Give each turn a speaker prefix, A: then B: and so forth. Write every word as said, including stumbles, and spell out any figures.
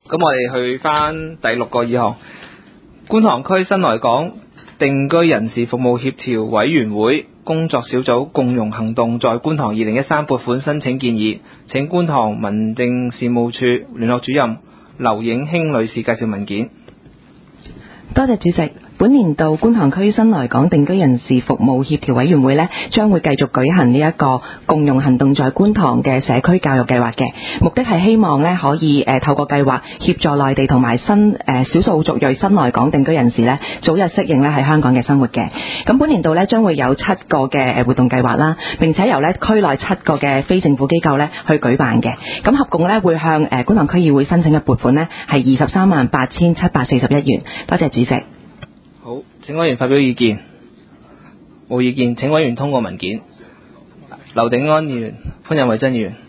A: 咁我哋去翻第六個議項，觀塘區新來港定居人士服務協調委員會工作小組共融行動在觀塘二零一三撥款申請建議，請觀塘民政事務處聯絡主任劉影卿女士介紹文件。
B: 多謝主席。本年度觀塘區新來港定居人士服務協調委員會呢，將會繼續舉行呢一個共融行動在觀塘嘅社區教育計劃嘅，目的係希望呢可以誒透過計劃協助內地同埋新誒少數族裔新來港定居人士呢早日適應呢喺香港嘅生活嘅。咁本年度呢將會有七個嘅誒活動計劃啦，並且由呢區內七個嘅非政府機構呢去舉辦嘅。咁合共呢會向誒觀塘區議會申請嘅撥款呢係二十三萬八千七百四十一元。多謝主席。
A: 好，請委員發表意見。冇意見，請委員通過文件。劉定安議員、潘仁偉珍議員。